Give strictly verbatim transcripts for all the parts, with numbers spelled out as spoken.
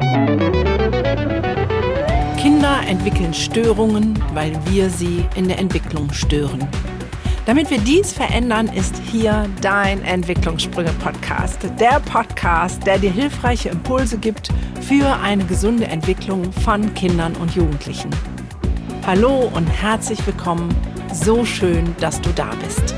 Kinder entwickeln Störungen, weil wir sie in der Entwicklung stören. Damit wir dies verändern, ist hier dein Entwicklungssprünge-Podcast. Der Podcast, der dir hilfreiche Impulse gibt für eine gesunde Entwicklung von Kindern und Jugendlichen. Hallo und herzlich willkommen. So schön, dass du da bist.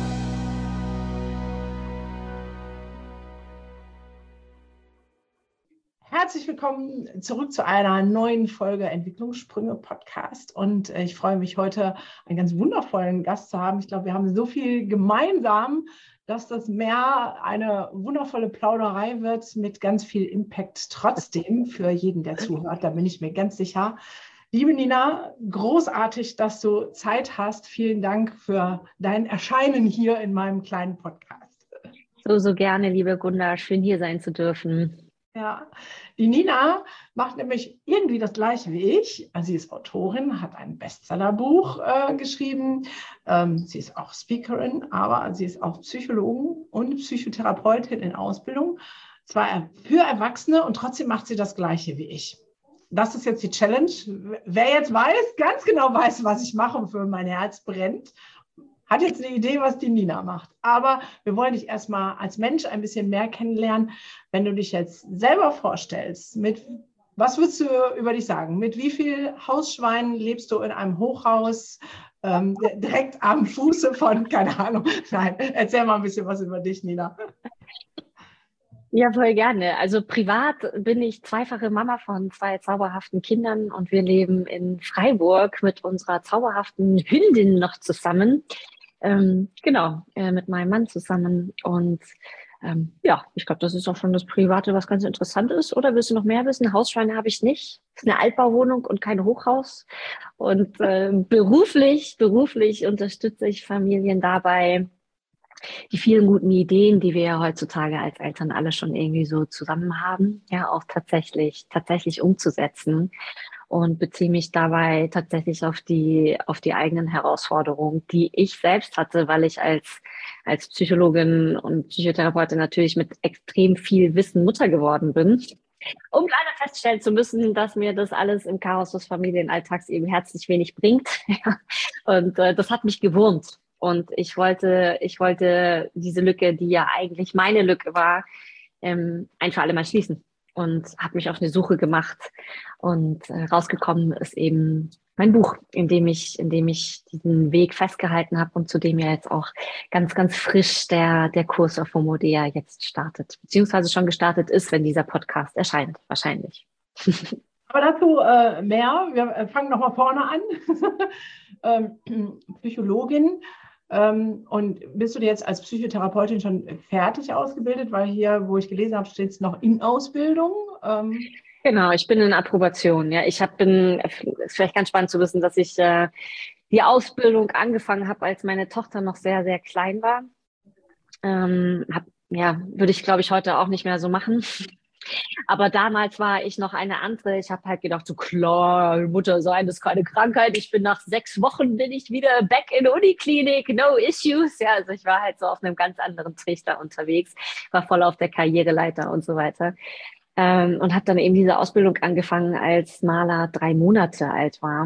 Herzlich willkommen zurück zu einer neuen Folge Entwicklungssprünge Podcast. Und ich freue mich heute, einen ganz wundervollen Gast zu haben. Ich glaube, wir haben so viel gemeinsam, dass das mehr eine wundervolle Plauderei wird mit ganz viel Impact trotzdem für jeden, der zuhört. Da bin ich mir ganz sicher. Liebe Nina, großartig, dass du Zeit hast. Vielen Dank für dein Erscheinen hier in meinem kleinen Podcast. So, so gerne, liebe Gunda. Schön, hier sein zu dürfen. Ja, die Nina macht nämlich irgendwie das Gleiche wie ich. Also sie ist Autorin, hat ein Bestsellerbuch äh, geschrieben. Ähm, sie ist auch Speakerin, aber sie ist auch Psychologin und Psychotherapeutin in Ausbildung. Zwar für Erwachsene und trotzdem macht sie das Gleiche wie ich. Das ist jetzt die Challenge. Wer jetzt weiß, ganz genau weiß, was ich mache und für mein Herz brennt, hat jetzt eine Idee, was die Nina macht. Aber wir wollen dich erstmal als Mensch ein bisschen mehr kennenlernen. Wenn du dich jetzt selber vorstellst, mit was würdest du über dich sagen? Mit wie viel Hausschweinen lebst du in einem Hochhaus, ähm, direkt am Fuße von, keine Ahnung. Nein, erzähl mal ein bisschen was über dich, Nina. Ja, voll gerne. Also privat bin ich zweifache Mama von zwei zauberhaften Kindern und wir leben in Freiburg mit unserer zauberhaften Hündin noch zusammen. Ähm, genau, äh, mit meinem Mann zusammen. Und ähm, ja, ich glaube, das ist auch schon das Private, was ganz interessant ist. Oder willst du noch mehr wissen? Hausschweine habe ich nicht. Das ist eine Altbauwohnung und kein Hochhaus. Und äh, beruflich, beruflich unterstütze ich Familien dabei, die vielen guten Ideen, die wir ja heutzutage als Eltern alle schon irgendwie so zusammen haben, ja auch tatsächlich, tatsächlich umzusetzen. Und beziehe mich dabei tatsächlich auf die, auf die eigenen Herausforderungen, die ich selbst hatte, weil ich als, als Psychologin und Psychotherapeutin natürlich mit extrem viel Wissen Mutter geworden bin. Um leider feststellen zu müssen, dass mir das alles im Chaos des Familienalltags eben herzlich wenig bringt. Und äh, das hat mich gewurmt. Und ich wollte, ich wollte diese Lücke, die ja eigentlich meine Lücke war, ähm, ein für alle Mal schließen. Und habe mich auf eine Suche gemacht und äh, rausgekommen ist eben mein Buch, in dem ich, in dem ich diesen Weg festgehalten habe und zu dem ja jetzt auch ganz, ganz frisch der, der Kurs auf Homodea jetzt startet, beziehungsweise schon gestartet ist, wenn dieser Podcast erscheint, wahrscheinlich. Aber dazu äh, mehr. Wir fangen nochmal vorne an. ähm, Psychologin. Ähm, und bist du jetzt als Psychotherapeutin schon fertig ausgebildet? Weil hier, wo ich gelesen habe, steht es noch in Ausbildung. Ähm. Genau, ich bin in Approbation. Ja, ich hab, bin, ist vielleicht ganz spannend zu wissen, dass ich äh, die Ausbildung angefangen habe, als meine Tochter noch sehr, sehr klein war. Ähm, hab, ja, würde ich, glaube ich, heute auch nicht mehr so machen. Aber damals war ich noch eine andere. Ich habe halt gedacht, so klar, Mutter sein ist keine Krankheit. Ich bin nach sechs Wochen bin ich wieder back in Uniklinik, no issues. Ja, also ich war halt so auf einem ganz anderen Trichter unterwegs, war voll auf der Karriereleiter und so weiter. Ähm, und habe dann eben diese Ausbildung angefangen, als Maler drei Monate alt war.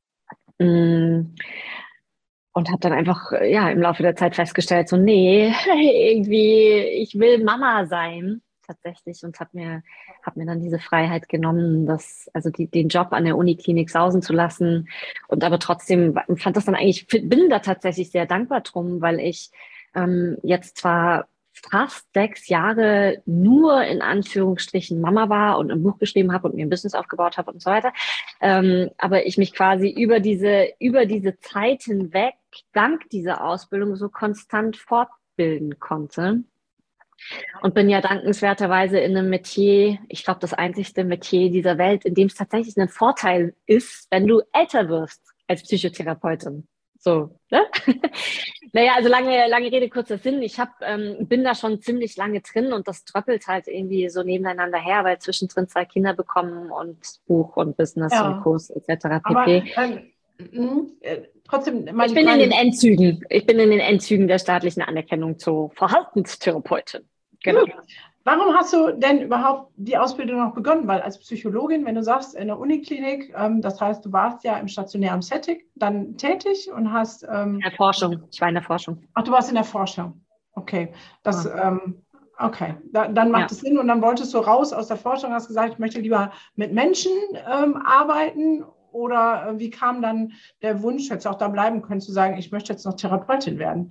Mm. Und habe dann einfach ja im Laufe der Zeit festgestellt, so nee, irgendwie, ich will Mama sein. Tatsächlich und habe mir hab mir dann diese Freiheit genommen, das also die, den Job an der Uniklinik sausen zu lassen und aber trotzdem fand das dann eigentlich bin da tatsächlich sehr dankbar drum, weil ich ähm, jetzt zwar fast sechs Jahre nur in Anführungsstrichen Mama war und ein Buch geschrieben habe und mir ein Business aufgebaut habe und so weiter, ähm, aber ich mich quasi über diese über diese Zeit hinweg dank dieser Ausbildung so konstant fortbilden konnte. Und bin ja dankenswerterweise in einem Metier, ich glaube, das einzigste Metier dieser Welt, in dem es tatsächlich ein Vorteil ist, wenn du älter wirst als Psychotherapeutin. So, ne? Naja, also lange, lange Rede, kurzer Sinn. Ich hab, ähm, bin da schon ziemlich lange drin und das tröppelt halt irgendwie so nebeneinander her, weil zwischendrin zwei Kinder bekommen und Buch und Business ja. und Kurs et cetera pp. Aber, ähm, mh, trotzdem, meine ich bin Frage, in den Endzügen. Ich bin in den Endzügen der staatlichen Anerkennung zur Verhaltenstherapeutin. Genau. Warum hast du denn überhaupt die Ausbildung noch begonnen? Weil als Psychologin, wenn du sagst, in der Uniklinik, ähm, das heißt, du warst ja im stationären Setting dann tätig und hast... Ähm, in der Forschung, ich war in der Forschung. Ach, du warst in der Forschung. Okay, das, Ja. ähm, okay. Da, dann macht es ja. Sinn und dann wolltest du raus aus der Forschung, hast gesagt, ich möchte lieber mit Menschen ähm, arbeiten oder äh, wie kam dann der Wunsch, jetzt auch da bleiben können, zu sagen, ich möchte jetzt noch Therapeutin werden?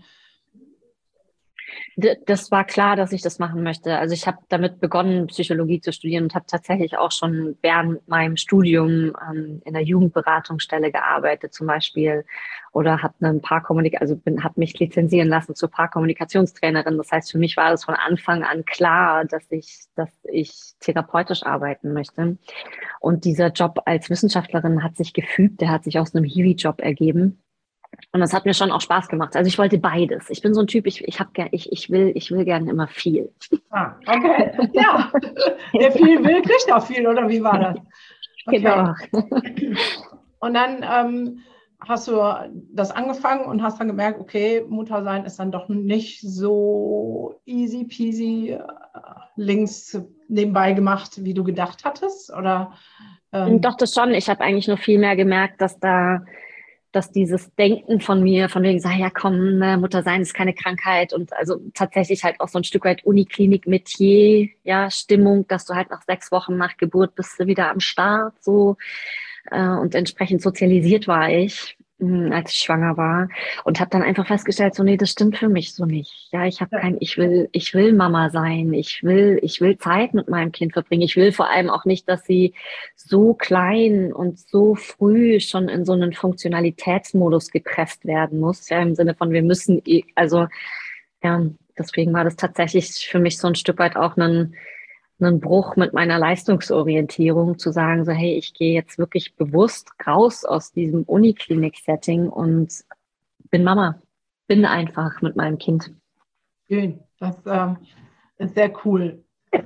Das war klar, dass ich das machen möchte. Also ich habe damit begonnen, Psychologie zu studieren und habe tatsächlich auch schon während meinem Studium ähm, in der Jugendberatungsstelle gearbeitet zum Beispiel oder habe ein Paarkommunik also bin habe mich lizenzieren lassen zur Paarkommunikationstrainerin. Das heißt, für mich war es von Anfang an klar, dass ich dass ich therapeutisch arbeiten möchte. Und dieser Job als Wissenschaftlerin hat sich gefügt. Der hat sich aus einem Hiwi-Job ergeben. Und das hat mir schon auch Spaß gemacht. Also ich wollte beides. Ich bin so ein Typ, ich, ich, hab gern, ich, ich will ich will gerne immer viel. Ah, okay. Ja, der viel will, kriegt auch viel, oder wie war das? Okay. Genau. Und dann ähm, hast du das angefangen und hast dann gemerkt, okay, Mutter sein ist dann doch nicht so easy peasy äh, links nebenbei gemacht, wie du gedacht hattest? Oder, ähm Doch, das schon. Ich habe eigentlich nur viel mehr gemerkt, dass da dass dieses Denken von mir, von wegen, sag ja komm, ne, Mutter sein ist keine Krankheit und also tatsächlich halt auch so ein Stück weit Uniklinik-Metier, ja, Stimmung, dass du halt nach sechs Wochen nach Geburt bist du wieder am Start, so äh, und entsprechend sozialisiert war ich, mh, als ich schwanger war und habe dann einfach festgestellt, so nee, das stimmt für mich so nicht. Ja, ich habe Ja. kein, ich will, ich will Mama sein, ich will, ich will Zeit mit meinem Kind verbringen. Ich will vor allem auch nicht, dass sie so klein und so früh schon in so einen Funktionalitätsmodus gepresst werden muss, ja, im Sinne von wir müssen, also ja, deswegen war das tatsächlich für mich so ein Stück weit auch ein einen Bruch mit meiner Leistungsorientierung, zu sagen, so hey, ich gehe jetzt wirklich bewusst raus aus diesem Uniklinik-Setting und bin Mama, bin einfach mit meinem Kind. Schön, das ähm, ist sehr cool.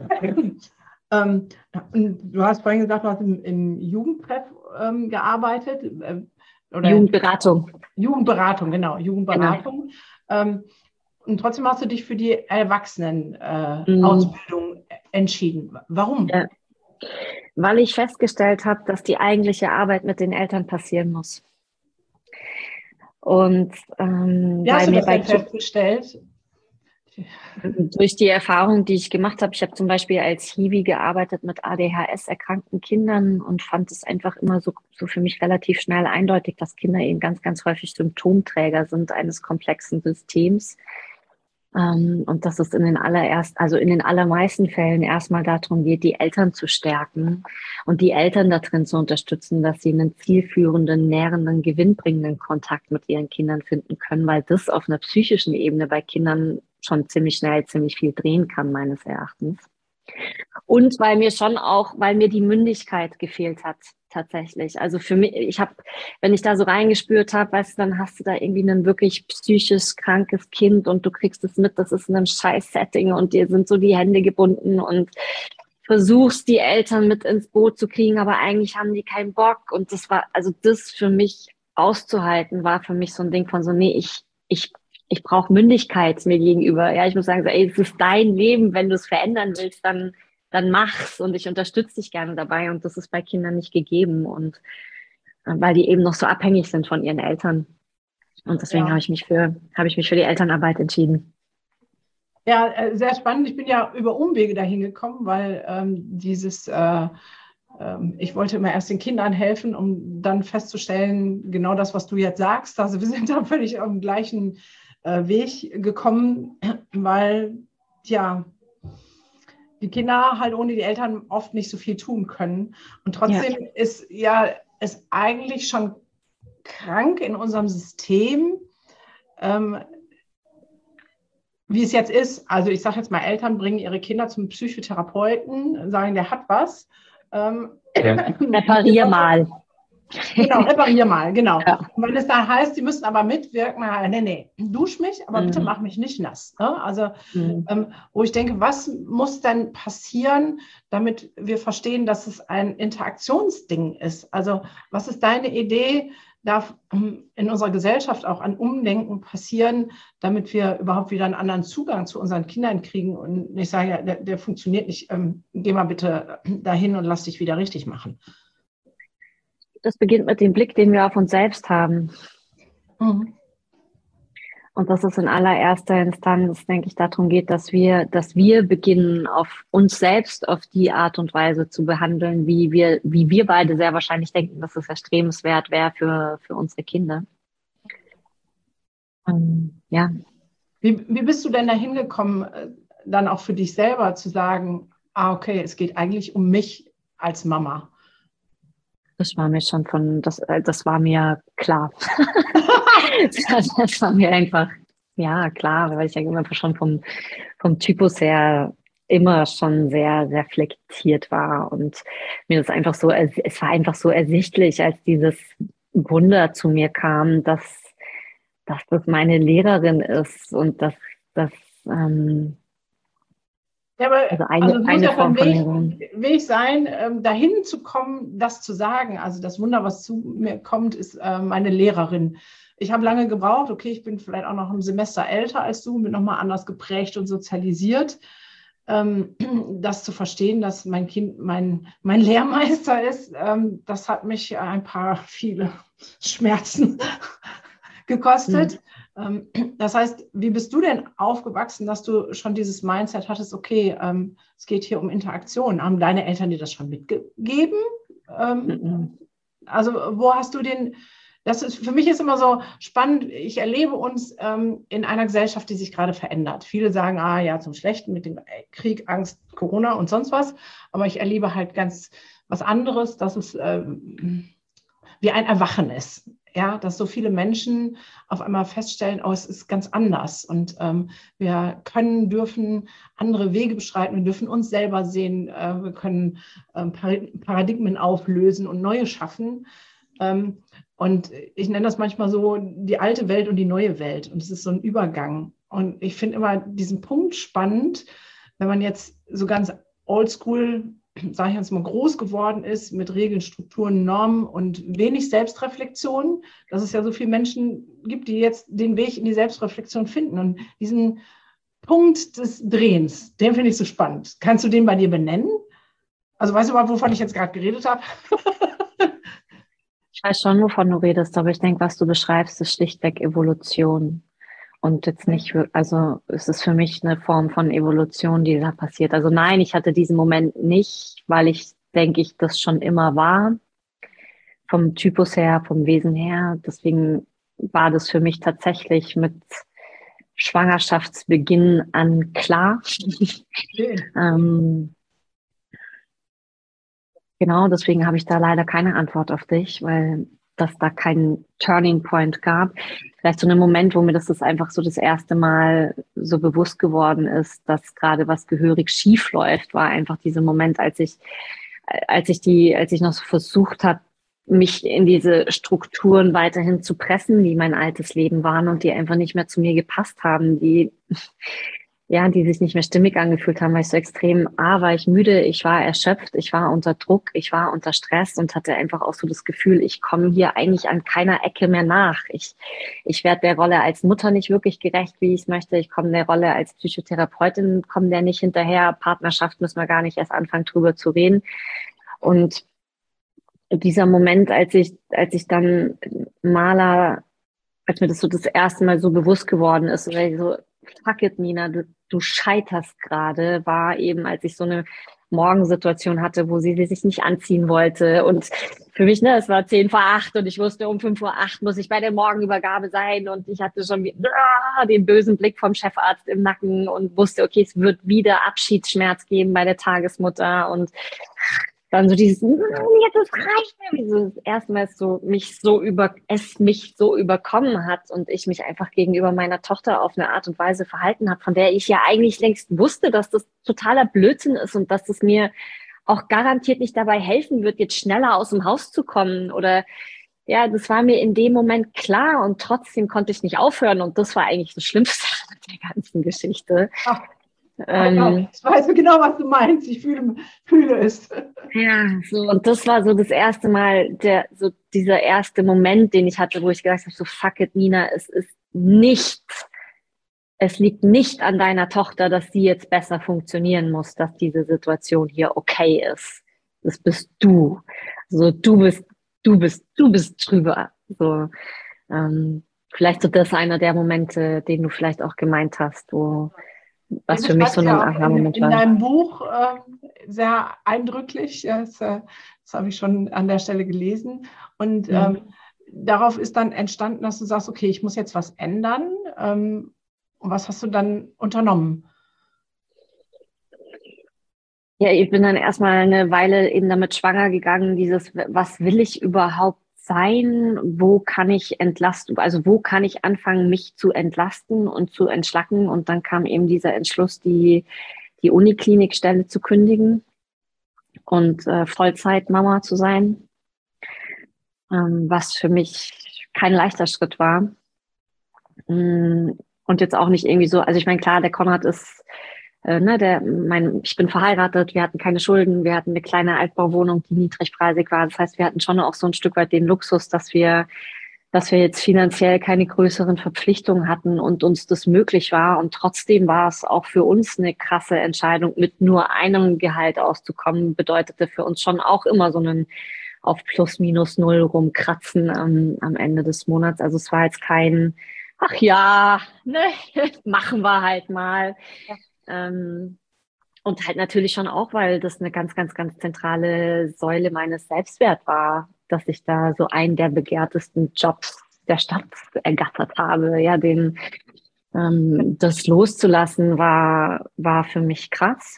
ähm, du hast vorhin gesagt, du hast im, im Jugendtreff ähm, gearbeitet. Äh, oder Jugendberatung. Jugendberatung, genau, Jugendberatung. Genau. Ähm, und trotzdem hast du dich für die Erwachsenen-Ausbildung äh, mm. entschieden. Warum? Ja. Weil ich festgestellt habe, dass die eigentliche Arbeit mit den Eltern passieren muss. Und ähm, wie hast du das denn festgestellt? Durch die Erfahrung, die ich gemacht habe. Ich habe zum Beispiel als Hiwi gearbeitet mit A D H S-erkrankten Kindern und fand es einfach immer so, so für mich relativ schnell eindeutig, dass Kinder eben ganz, ganz häufig Symptomträger sind eines komplexen Systems. Ähm, und dass es in den allererst, also in den allermeisten Fällen erstmal darum geht, die Eltern zu stärken und die Eltern darin zu unterstützen, dass sie einen zielführenden, nährenden, gewinnbringenden Kontakt mit ihren Kindern finden können, weil das auf einer psychischen Ebene bei Kindern schon ziemlich schnell ziemlich viel drehen kann, meines Erachtens. Und weil mir schon auch, weil mir die Mündigkeit gefehlt hat, tatsächlich. Also für mich, ich habe, wenn ich da so reingespürt habe, weißt du, dann hast du da irgendwie ein wirklich psychisch krankes Kind und du kriegst es mit, das ist in einem Scheiß-Setting und dir sind so die Hände gebunden und versuchst, die Eltern mit ins Boot zu kriegen, aber eigentlich haben die keinen Bock. Und das war, also das für mich auszuhalten, war für mich so ein Ding von so, nee, ich, ich Ich brauche Mündigkeit mir gegenüber. Ja, ich muss sagen, so, ey, es ist dein Leben. Wenn du es verändern willst, dann, dann mach's. Und ich unterstütze dich gerne dabei. Und das ist bei Kindern nicht gegeben. Und äh, weil die eben noch so abhängig sind von ihren Eltern. Und deswegen ja. habe ich mich für, habe ich mich für die Elternarbeit entschieden. Ja, sehr spannend. Ich bin ja über Umwege dahin gekommen, weil ähm, dieses, äh, ähm, ich wollte immer erst den Kindern helfen, um dann festzustellen, genau das, was du jetzt sagst. Also wir sind da völlig auf dem gleichen Weg gekommen, weil ja die Kinder halt ohne die Eltern oft nicht so viel tun können. Und trotzdem ja. ist ja es eigentlich schon krank in unserem System, ähm, wie es jetzt ist. Also ich sage jetzt mal, Eltern bringen ihre Kinder zum Psychotherapeuten, sagen, der hat was. Ähm, ja. Reparier mal. Genau, reparier mal, genau. Ja. Und wenn es dann heißt, sie müssen aber mitwirken, nee, nee, dusch mich, aber mhm. bitte mach mich nicht nass. Ne? Also, mhm. ähm, wo ich denke, was muss denn passieren, damit wir verstehen, dass es ein Interaktionsding ist? Also, was ist deine Idee, darf in unserer Gesellschaft auch ein Umdenken passieren, damit wir überhaupt wieder einen anderen Zugang zu unseren Kindern kriegen und nicht sagen, ja, der, der funktioniert nicht, ähm, geh mal bitte dahin und lass dich wieder richtig machen. Das beginnt mit dem Blick, den wir auf uns selbst haben. Mhm. Und dass es in allererster Instanz, denke ich, darum geht, dass wir, dass wir beginnen, auf uns selbst auf die Art und Weise zu behandeln, wie wir, wie wir beide sehr wahrscheinlich denken, dass es erstrebenswert wäre für, für unsere Kinder. Ähm, ja. Wie, wie bist du denn da hingekommen, dann auch für dich selber zu sagen, ah, okay, es geht eigentlich um mich als Mama? Das war mir schon von, das, das war mir klar. das, das war mir einfach, ja, klar, weil ich ja immer schon vom, vom Typus her immer schon sehr reflektiert war und mir das einfach so, es war einfach so ersichtlich, als dieses Wunder zu mir kam, dass, dass das meine Lehrerin ist und dass das, ähm, Ja, aber also eine, also es muss eine ja Form ein von Weg, Lehrerin. Weg sein, ähm, dahin zu kommen, das zu sagen. Also das Wunder, was zu mir kommt, ist äh, meine Lehrerin. Ich habe lange gebraucht, okay, ich bin vielleicht auch noch ein Semester älter als du, bin nochmal anders geprägt und sozialisiert, ähm, das zu verstehen, dass mein Kind mein, mein Lehrmeister ist. Ähm, das hat mich ein paar viele Schmerzen gekostet. Hm. Das heißt, wie bist du denn aufgewachsen, dass du schon dieses Mindset hattest, okay, ähm, es geht hier um Interaktion. Haben deine Eltern dir das schon mitgegeben? Ähm, Mhm. also wo hast du den, das ist, für mich ist immer so spannend, ich erlebe uns ähm, in einer Gesellschaft, die sich gerade verändert. Viele sagen, ah ja, zum Schlechten mit dem Krieg, Angst, Corona und sonst was. Aber ich erlebe halt ganz was anderes, dass es ähm, wie ein Erwachen ist. Ja, dass so viele Menschen auf einmal feststellen, oh, es ist ganz anders und ähm, wir können, dürfen andere Wege beschreiten, wir dürfen uns selber sehen, äh, wir können ähm, Paradigmen auflösen und neue schaffen. Ähm, und ich nenne das manchmal so die alte Welt und die neue Welt und es ist so ein Übergang. Und ich finde immer diesen Punkt spannend, wenn man jetzt so ganz oldschool, sage ich jetzt mal, groß geworden ist mit Regeln, Strukturen, Normen und wenig Selbstreflexion, dass es ja so viele Menschen gibt, die jetzt den Weg in die Selbstreflexion finden. Und diesen Punkt des Drehens, den finde ich so spannend. Kannst du den bei dir benennen? Also weißt du mal, wovon ich jetzt gerade geredet habe? Ich weiß schon, wovon du redest, aber ich denke, was du beschreibst, ist schlichtweg Evolution. Und jetzt nicht, also es ist für mich eine Form von Evolution, die da passiert. Also nein, ich hatte diesen Moment nicht, weil ich denke, ich das schon immer war, vom Typus her, vom Wesen her. Deswegen war das für mich tatsächlich mit Schwangerschaftsbeginn an klar. ähm, genau, deswegen habe ich da leider keine Antwort auf dich, weil dass da keinen Turning Point gab. Vielleicht so ein Moment, wo mir das, das einfach so das erste Mal so bewusst geworden ist, dass gerade was gehörig schief läuft, war einfach dieser Moment, als ich, als ich die, als ich noch so versucht habe, mich in diese Strukturen weiterhin zu pressen, die mein altes Leben waren und die einfach nicht mehr zu mir gepasst haben, die ja, die sich nicht mehr stimmig angefühlt haben, weil ich so extrem, A, war ich müde, ich war erschöpft, ich war unter Druck, ich war unter Stress und hatte einfach auch so das Gefühl, ich komme hier eigentlich an keiner Ecke mehr nach. Ich, ich werde der Rolle als Mutter nicht wirklich gerecht, wie ich es möchte. Ich komme der Rolle als Psychotherapeutin, komme der nicht hinterher. Partnerschaft müssen wir gar nicht erst anfangen, drüber zu reden. Und dieser Moment, als ich, als ich dann Maler, als mir das so das erste Mal so bewusst geworden ist, weil ich so, fuck it, Nina, du, du scheiterst gerade, war eben, als ich so eine Morgensituation hatte, wo sie, sie sich nicht anziehen wollte. Und für mich, ne, es war zehn vor acht und ich wusste, um fünf Uhr acht muss ich bei der Morgenübergabe sein. Und ich hatte schon ah, den bösen Blick vom Chefarzt im Nacken und wusste, okay, es wird wieder Abschiedsschmerz geben bei der Tagesmutter. Und dann so dieses, jetzt das reicht mir, wie so das erste Mal so mich so über, es mich so überkommen hat und ich mich einfach gegenüber meiner Tochter auf eine Art und Weise verhalten habe, von der ich ja eigentlich längst wusste, dass das totaler Blödsinn ist und dass es mir auch garantiert nicht dabei helfen wird, jetzt schneller aus dem Haus zu kommen oder ja, das war mir in dem Moment klar und trotzdem konnte ich nicht aufhören und das war eigentlich das Schlimmste der ganzen Geschichte. Ach. Ähm, ich weiß genau, was du meinst. Ich fühle, fühle es. Ja, so, und das war so das erste Mal, der, so dieser erste Moment, den ich hatte, wo ich gesagt habe, so fuck it, Nina, es ist nicht, es liegt nicht an deiner Tochter, dass sie jetzt besser funktionieren muss, dass diese Situation hier okay ist. Das bist du. So, du bist, du bist, du bist drüber. So, ähm, vielleicht so das einer der Momente, den du vielleicht auch gemeint hast, wo, Den was für mich so beschreibst du ein ja auch in, Aha-Moment in war. deinem Buch ähm, sehr eindrücklich. Das, äh, das habe ich schon an der Stelle gelesen. Und Mhm. ähm, darauf ist dann entstanden, dass du sagst, okay, ich muss jetzt was ändern. Ähm, und was hast du dann unternommen? Ja, ich bin dann erstmal eine Weile eben damit schwanger gegangen, dieses, was will ich überhaupt sein? Wo kann ich entlasten? Also wo kann ich anfangen, mich zu entlasten und zu entschlacken? Und dann kam eben dieser Entschluss, die, die Uniklinikstelle zu kündigen und äh, Vollzeit-Mama zu sein, ähm, was für mich kein leichter Schritt war. Mm, Und jetzt auch nicht irgendwie so, also ich meine, klar, der Konrad ist Äh, ne, der, mein, ich bin verheiratet, wir hatten keine Schulden, wir hatten eine kleine Altbauwohnung, die niedrigpreisig war. Das heißt, wir hatten schon auch so ein Stück weit den Luxus, dass wir, dass wir jetzt finanziell keine größeren Verpflichtungen hatten und uns das möglich war. Und trotzdem war es auch für uns eine krasse Entscheidung, mit nur einem Gehalt auszukommen, bedeutete für uns schon auch immer so einen auf plus minus null rumkratzen am, am Ende des Monats. Also es war jetzt kein, ach ja, ne, machen wir halt mal. Ähm, und halt natürlich schon auch, weil das eine ganz, ganz, ganz zentrale Säule meines Selbstwerts war, dass ich da so einen der begehrtesten Jobs der Stadt ergattert habe. Ja, den, ähm, das loszulassen war, war für mich krass.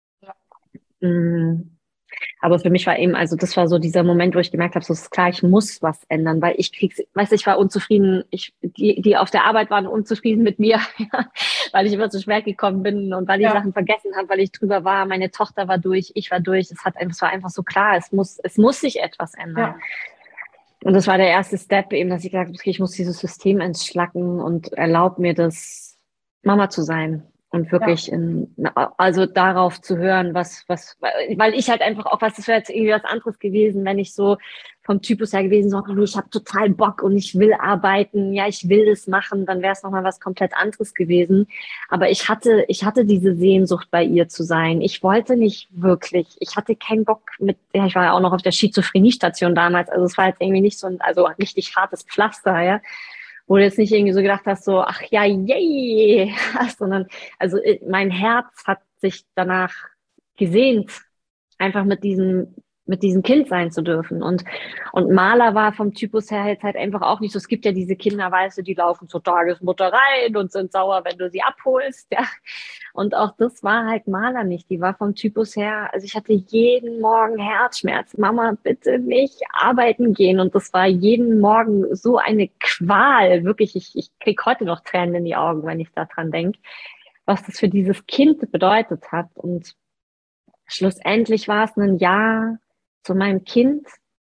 Mm. Aber für mich war eben, also das war so dieser Moment, wo ich gemerkt habe, so ist klar, ich muss was ändern, weil ich krieg's, weißt du, ich war unzufrieden, ich, die, die auf der Arbeit waren unzufrieden mit mir, ja, weil ich immer zu spät gekommen bin und weil ich Ja, Sachen vergessen habe, weil ich drüber war, meine Tochter war durch, ich war durch, es hat, es war einfach so klar, es muss, es muss sich etwas ändern. ja, Und das war der erste Step eben, dass ich gesagt habe, okay, ich muss dieses System entschlacken und erlaub mir das, Mama zu sein. Und ja. wirklich in, also darauf zu hören, was, was, weil ich halt einfach auch, was, das wäre jetzt irgendwie was anderes gewesen, wenn ich so vom Typus her gewesen so, ich habe total Bock und ich will arbeiten, ja, ich will das machen, dann wäre es nochmal was komplett anderes gewesen. Aber ich hatte, ich hatte diese Sehnsucht, bei ihr zu sein. Ich wollte nicht wirklich, ich hatte keinen Bock mit, ja, ich war ja auch noch auf der Schizophreniestation damals, also es war jetzt irgendwie nicht so ein, also richtig hartes Pflaster, ja, wo du jetzt nicht irgendwie so gedacht hast, so, ach ja, yay, sondern, also mein Herz hat sich danach gesehnt, einfach mit diesem, mit diesem Kind sein zu dürfen. Und, und Maler war vom Typus her jetzt halt einfach auch nicht so. Es gibt ja diese Kinder, weißt du, die laufen zur Tagesmutter rein und sind sauer, wenn du sie abholst, ja. Und auch das war halt Maler nicht. Die war vom Typus her, also ich hatte jeden Morgen Herzschmerz. Mama, bitte nicht arbeiten gehen. Und das war jeden Morgen so eine Qual. Wirklich, ich, ich krieg heute noch Tränen in die Augen, wenn ich daran denke, was das für dieses Kind bedeutet hat. Und schlussendlich war es ein Ja zu meinem Kind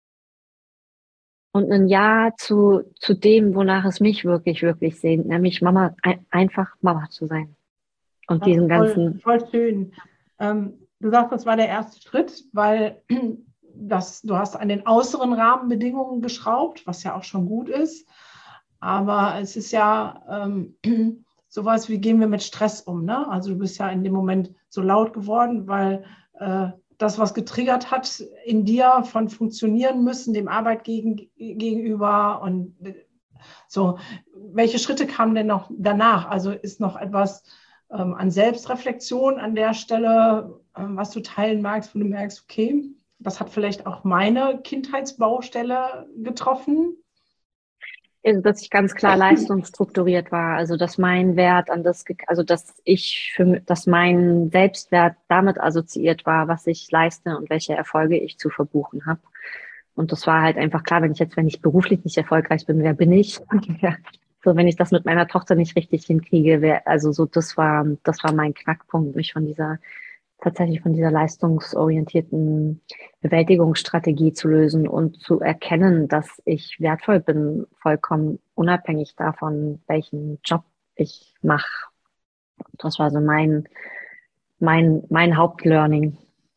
und ein Ja zu, zu dem, wonach es mich wirklich, wirklich sehnt, nämlich Mama, ein, einfach Mama zu sein. Und Das diesen ist voll, ganzen, voll schön. Ähm, du sagst, das war der erste Schritt, weil das, du hast an den äußeren Rahmenbedingungen geschraubt, was ja auch schon gut ist. Aber es ist ja ähm, sowas wie, gehen wir mit Stress um, ne? Also du bist ja in dem Moment so laut geworden, weil äh, das, was getriggert hat in dir von funktionieren müssen, dem Arbeit gegen, gegenüber und so. Welche Schritte kamen denn noch danach? Also ist noch etwas ähm, an Selbstreflexion an der Stelle, ähm, was du teilen magst, wo du merkst, okay, das hat vielleicht auch meine Kindheitsbaustelle getroffen? also dass ich ganz klar leistungsstrukturiert war, also dass mein Wert an das, ge- also dass ich für, dass mein Selbstwert damit assoziiert war, was ich leiste und welche Erfolge ich zu verbuchen habe. Und das war halt einfach klar, wenn ich jetzt, wenn ich beruflich nicht erfolgreich bin, wer bin ich? Ja. So, wenn ich das mit meiner Tochter nicht richtig hinkriege, wer, also so, das war, das war mein Knackpunkt, mich von dieser, tatsächlich von dieser leistungsorientierten Bewältigungsstrategie zu lösen und zu erkennen, dass ich wertvoll bin, vollkommen unabhängig davon, welchen Job ich mache. Das war so mein, mein, mein Hauptlearning.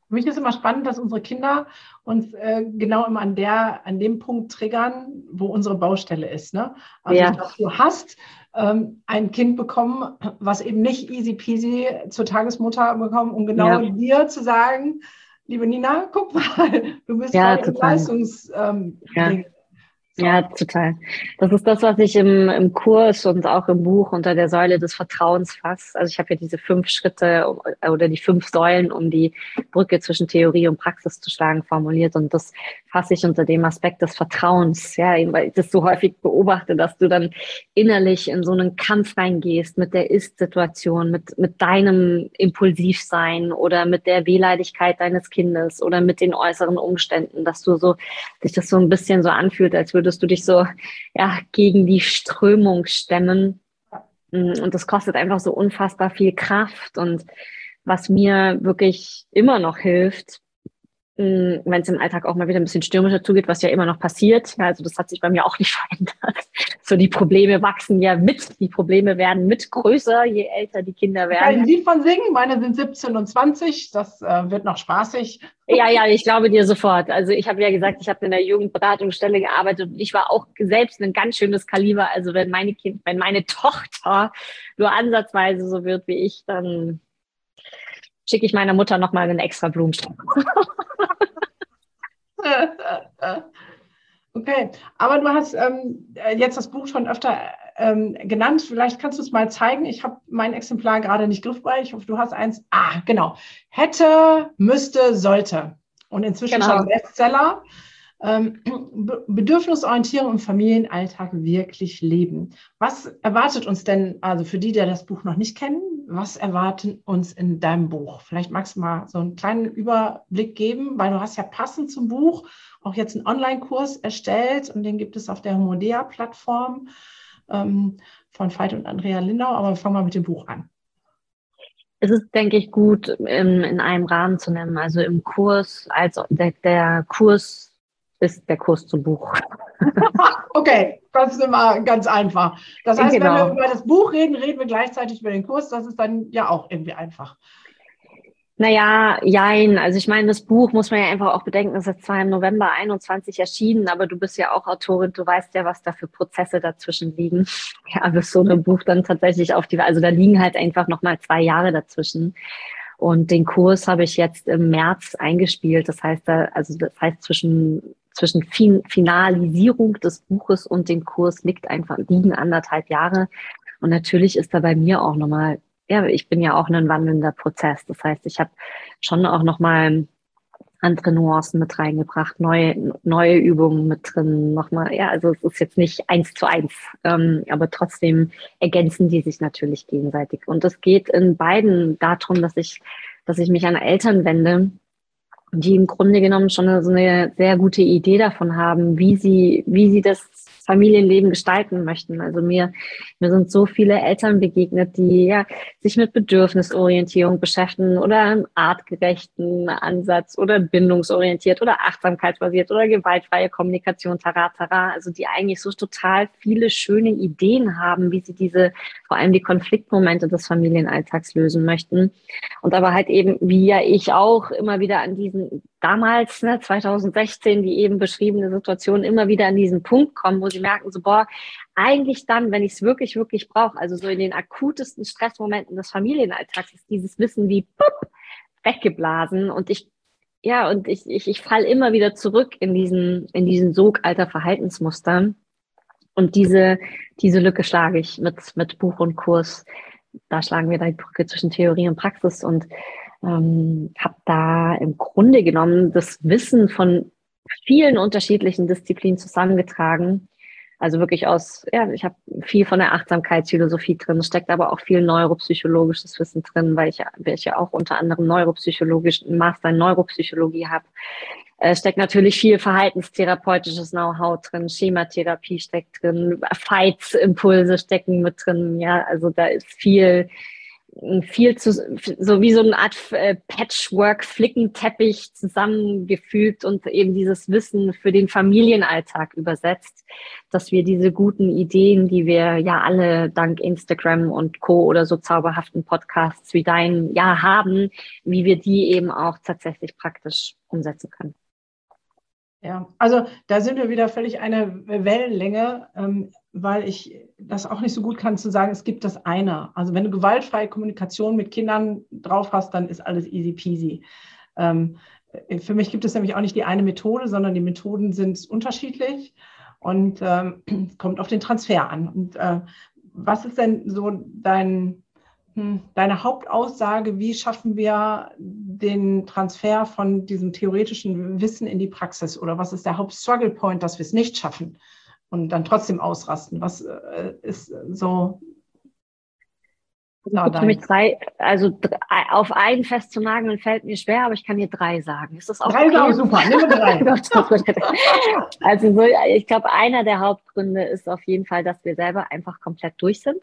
Für mich ist immer spannend, dass unsere Kinder uns äh, genau immer an, der, an dem Punkt triggern, wo unsere Baustelle ist. Ne? Also Ja, ich glaube, du hast ähm, ein Kind bekommen, was eben nicht easy peasy zur Tagesmutter bekommen, um genau ja, dir zu sagen, liebe Nina, guck mal, du bist ja, voll im total. Leistungsding. Ähm, Ja. Ding. Ja, so. total. Das ist das, was ich im, im Kurs und auch im Buch unter der Säule des Vertrauens fasse. Also ich habe ja diese fünf Schritte oder die fünf Säulen, um die Brücke zwischen Theorie und Praxis zu schlagen, formuliert. Und das fasse ich unter dem Aspekt des Vertrauens. Ja, eben, weil ich das so häufig beobachte, dass du dann innerlich in so einen Kampf reingehst mit der Ist-Situation, mit, mit deinem Impulsivsein oder mit der Wehleidigkeit deines Kindes oder mit den äußeren Umständen, dass du so sich das so ein bisschen so anfühlt, als würdest du dich so ja gegen die Strömung stemmen. Und das kostet einfach so unfassbar viel Kraft. Und was mir wirklich immer noch hilft, wenn es im Alltag auch mal wieder ein bisschen stürmischer zugeht, was ja immer noch passiert. Ja, also das hat sich bei mir auch nicht verändert. So, die Probleme wachsen ja mit, die Probleme werden mit größer, je älter die Kinder Ich kann werden. ein Lied von singen, meine sind siebzehn und zwanzig, das äh, wird noch spaßig. Ja, ja, ich glaube dir sofort. Also ich habe ja gesagt, ich habe in der Jugendberatungsstelle gearbeitet und ich war auch selbst ein ganz schönes Kaliber. Also wenn meine Kind, wenn meine Tochter nur ansatzweise so wird wie ich, dann schicke ich meiner Mutter nochmal einen extra Blumenstrauß. Okay, aber du hast ähm, jetzt das Buch schon öfter ähm, genannt. Vielleicht kannst du es mal zeigen. Ich habe mein Exemplar gerade nicht griffbereit. Ich hoffe, du hast eins. Ah, genau. Hätte, müsste, sollte. Und inzwischen Genau. schon Bestseller. Ähm, Be- Bedürfnisorientierung im Familienalltag wirklich leben. Was erwartet uns denn, also für die, die das Buch noch nicht kennen, was erwartet uns in deinem Buch? Vielleicht magst du mal so einen kleinen Überblick geben, weil du hast ja passend zum Buch auch jetzt einen Online-Kurs erstellt und den gibt es auf der Homodea-Plattform ähm, von Veit und Andrea Lindau. Aber wir fangen mal mit dem Buch an. Es ist, denke ich, gut in, in einem Rahmen zu nennen. Also im Kurs, also der, der Kurs ist der Kurs zum Buch. Okay, das ist immer ganz einfach. Das heißt, wenn wir Genau. über das Buch reden, reden wir gleichzeitig über den Kurs. Das ist dann ja auch irgendwie einfach. Naja, jein. Also ich meine, das Buch muss man ja einfach auch bedenken, das ist zwar im November einundzwanzig erschienen, aber du bist ja auch Autorin, du weißt ja, was da für Prozesse dazwischen liegen. Ja, bis so ein Buch dann tatsächlich auf die, also da liegen halt einfach nochmal zwei Jahre dazwischen. Und den Kurs habe ich jetzt im März eingespielt. Das heißt, da, also das heißt zwischen zwischen fin Finalisierung des Buches und dem Kurs liegt einfach liegen anderthalb Jahre. Und natürlich ist da bei mir auch nochmal, ja, ich bin ja auch ein wandelnder Prozess. Das heißt, ich habe schon auch nochmal andere Nuancen mit reingebracht, neue, neue Übungen mit drin, nochmal, ja, also es ist jetzt nicht eins zu eins, ähm, aber trotzdem ergänzen die sich natürlich gegenseitig. Und es geht in beiden darum, dass ich, dass ich mich an Eltern wende, die im Grunde genommen schon so eine sehr gute Idee davon haben, wie sie, wie sie das Familienleben gestalten möchten. Also mir, mir sind so viele Eltern begegnet, die ja sich mit Bedürfnisorientierung beschäftigen oder einem artgerechten Ansatz oder bindungsorientiert oder achtsamkeitsbasiert oder gewaltfreie Kommunikation, tara, tara. Also die eigentlich so total viele schöne Ideen haben, wie sie diese, vor allem die Konfliktmomente des Familienalltags lösen möchten. Und aber halt eben, wie ja ich auch, immer wieder an diesen, damals, ne, zwanzig sechzehn, die eben beschriebene Situation, immer wieder an diesen Punkt kommen, wo sie merken, so, boah, eigentlich dann, wenn ich es wirklich, wirklich brauche, also so in den akutesten Stressmomenten des Familienalltags, ist dieses Wissen wie pup, weggeblasen und ich, ja, und ich, ich, ich falle immer wieder zurück in diesen, in diesen Sog alter Verhaltensmuster. Und diese, diese Lücke schlage ich mit, mit Buch und Kurs. Da schlagen wir die Brücke zwischen Theorie und Praxis und ähm, habe da im Grunde genommen das Wissen von vielen unterschiedlichen Disziplinen zusammengetragen. Also wirklich aus, ja, ich habe viel von der Achtsamkeitsphilosophie drin, es steckt aber auch viel neuropsychologisches Wissen drin, weil ich, weil ich ja auch unter anderem neuropsychologisch, einen Master in Neuropsychologie habe. Es steckt natürlich viel verhaltenstherapeutisches Know-how drin, Schematherapie steckt drin, Fights-Impulse stecken mit drin, ja, also da ist viel, viel zu, so wie so eine Art Patchwork-Flickenteppich zusammengefügt und eben dieses Wissen für den Familienalltag übersetzt, dass wir diese guten Ideen, die wir ja alle dank Instagram und Co. oder so zauberhaften Podcasts wie deinen ja haben, wie wir die eben auch tatsächlich praktisch umsetzen können. Ja, also da sind wir wieder völlig eine Wellenlänge, ähm, weil ich das auch nicht so gut kann zu sagen, es gibt das eine. Also wenn du gewaltfreie Kommunikation mit Kindern drauf hast, dann ist alles easy peasy. Ähm, für mich gibt es nämlich auch nicht die eine Methode, sondern die Methoden sind unterschiedlich und ähm, kommt auf den Transfer an. Und äh, was ist denn so dein... deine Hauptaussage, wie schaffen wir den Transfer von diesem theoretischen Wissen in die Praxis? Oder was ist der Hauptstruggle Point, dass wir es nicht schaffen und dann trotzdem ausrasten? Was äh, ist so? Es gibt für mich drei, also auf einen festzunageln fällt mir schwer, aber ich kann dir drei sagen. Ist das auch drei okay? Ist auch super, nimm drei. Also so, ich glaube, einer der Hauptgründe ist auf jeden Fall, dass wir selber einfach komplett durch sind.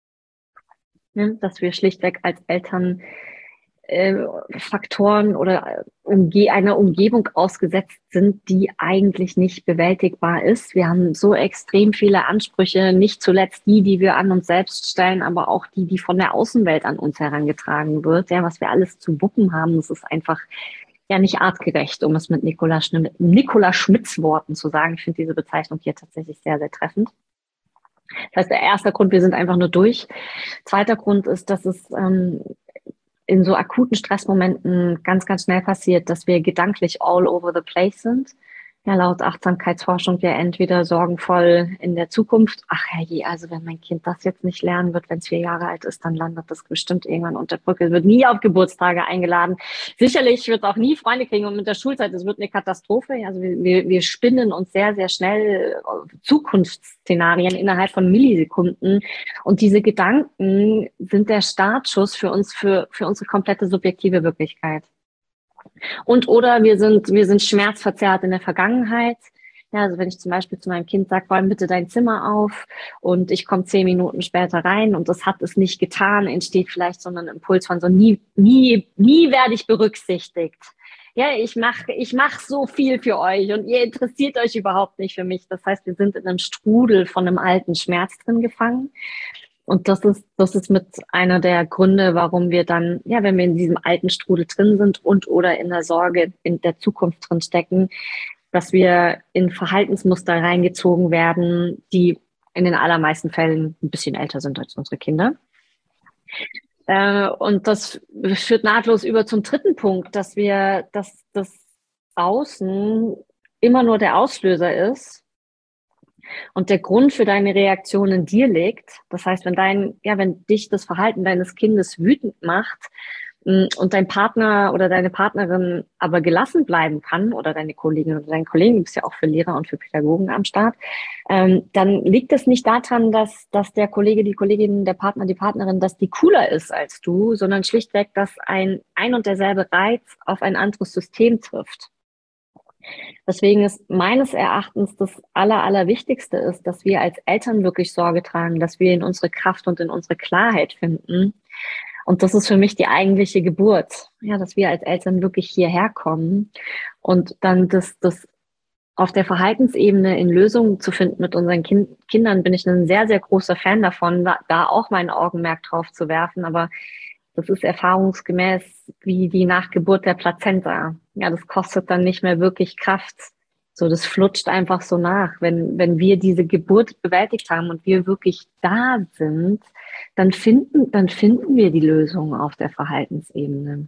Dass wir schlichtweg als Eltern äh, Faktoren oder umge- einer Umgebung ausgesetzt sind, die eigentlich nicht bewältigbar ist. Wir haben so extrem viele Ansprüche, nicht zuletzt die, die wir an uns selbst stellen, aber auch die, die von der Außenwelt an uns herangetragen wird. Ja, was wir alles zu wuppen haben, das ist einfach ja nicht artgerecht, um es mit Nicola, Schn- Nicola Schmidts Worten zu sagen. Ich finde diese Bezeichnung hier tatsächlich sehr, sehr treffend. Das heißt, der erste Grund, wir sind einfach nur durch. Zweiter Grund ist, dass es ähm, in so akuten Stressmomenten ganz, ganz schnell passiert, dass wir gedanklich all over the place sind. Ja, laut Achtsamkeitsforschung ja entweder sorgenvoll in der Zukunft. Ach herrje, also wenn mein Kind das jetzt nicht lernen wird, wenn es vier Jahre alt ist, dann landet das bestimmt irgendwann unter Brücke. Es wird nie auf Geburtstage eingeladen. Sicherlich wird es auch nie Freunde kriegen und mit der Schulzeit, es wird eine Katastrophe. Also wir, wir spinnen uns sehr, sehr schnell Zukunftsszenarien innerhalb von Millisekunden. Und diese Gedanken sind der Startschuss für uns, für, für unsere komplette subjektive Wirklichkeit. Und oder wir sind, wir sind schmerzverzerrt in der Vergangenheit. Ja, also wenn ich zum Beispiel zu meinem Kind sage, räum bitte dein Zimmer auf und ich komme zehn Minuten später rein und das hat es nicht getan, entsteht vielleicht so ein Impuls von so nie, nie, nie werde ich berücksichtigt. Ja, ich mache, ich mache so viel für euch und ihr interessiert euch überhaupt nicht für mich. Das heißt, wir sind in einem Strudel von einem alten Schmerz drin gefangen. Und das ist, das ist mit einer der Gründe, warum wir dann, ja, wenn wir in diesem alten Strudel drin sind und oder in der Sorge in der Zukunft drin stecken, dass wir in Verhaltensmuster reingezogen werden, die in den allermeisten Fällen ein bisschen älter sind als unsere Kinder. Äh, und das führt nahtlos über zum dritten Punkt, dass wir, dass das Außen immer nur der Auslöser ist. Und der Grund für deine Reaktion in dir liegt. Das heißt, wenn dein, ja, wenn dich das Verhalten deines Kindes wütend macht und dein Partner oder deine Partnerin aber gelassen bleiben kann oder deine Kollegin oder dein Kollegen, du bist ja auch für Lehrer und für Pädagogen am Start, ähm, dann liegt es nicht daran, dass, dass der Kollege, die Kollegin, der Partner, die Partnerin, dass die cooler ist als du, sondern schlichtweg, dass ein ein und derselbe Reiz auf ein anderes System trifft. Deswegen ist meines Erachtens das Aller, Allerwichtigste ist, dass wir als Eltern wirklich Sorge tragen, dass wir in unsere Kraft und in unsere Klarheit finden. Und das ist für mich die eigentliche Geburt. Ja, dass wir als Eltern wirklich hierher kommen und dann das, das auf der Verhaltensebene in Lösungen zu finden mit unseren kind, Kindern, bin ich ein sehr, sehr großer Fan davon, da, da auch mein Augenmerk drauf zu werfen. Aber das ist erfahrungsgemäß wie die Nachgeburt der Plazenta. Ja, das kostet dann nicht mehr wirklich Kraft. So, das flutscht einfach so nach. Wenn, wenn wir diese Geburt bewältigt haben und wir wirklich da sind, dann finden, dann finden wir die Lösung auf der Verhaltensebene.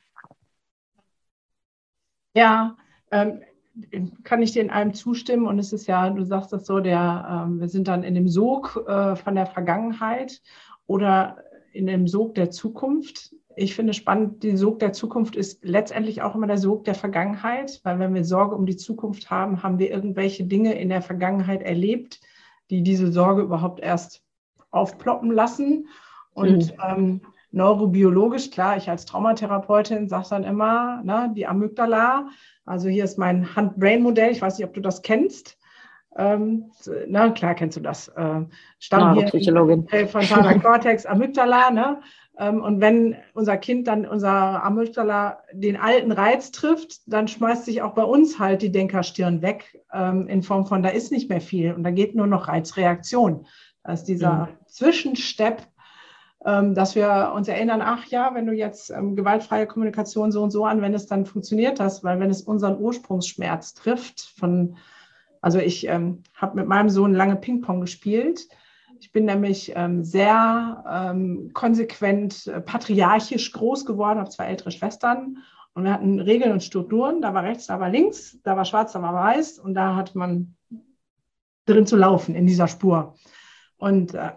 Ja, ähm, kann ich dir in allem zustimmen. Und es ist ja, du sagst das so, der, ähm, wir sind dann in dem Sog äh, von der Vergangenheit oder in dem Sog der Zukunft. Ich finde spannend, der Sog der Zukunft ist letztendlich auch immer der Sog der Vergangenheit, weil wenn wir Sorge um die Zukunft haben, haben wir irgendwelche Dinge in der Vergangenheit erlebt, die diese Sorge überhaupt erst aufploppen lassen. Und mhm. ähm, neurobiologisch, klar, ich als Traumatherapeutin sage dann immer, ne, die Amygdala, also hier ist mein Hand-Brain-Modell, ich weiß nicht, ob du das kennst. Ähm, na klar kennst du das. Äh, Neuropsychologin. Stammhirn, präfrontaler Cortex, Amygdala. Ne? Ähm, und wenn unser Kind dann, unser Amygdala, den alten Reiz trifft, dann schmeißt sich auch bei uns halt die Denkerstirn weg, ähm, in Form von, da ist nicht mehr viel und da geht nur noch Reizreaktion. Da ist dieser mhm. Zwischenstep, ähm, dass wir uns erinnern, ach ja, wenn du jetzt ähm, gewaltfreie Kommunikation so und so anwendest, dann funktioniert das, weil wenn es unseren Ursprungsschmerz trifft, von, also ich ähm, habe mit meinem Sohn lange Ping-Pong gespielt. Ich bin nämlich ähm, sehr ähm, konsequent äh, patriarchisch groß geworden, habe zwei ältere Schwestern und wir hatten Regeln und Strukturen, da war rechts, da war links, da war schwarz, da war weiß und da hat man drin zu laufen in dieser Spur. Und äh,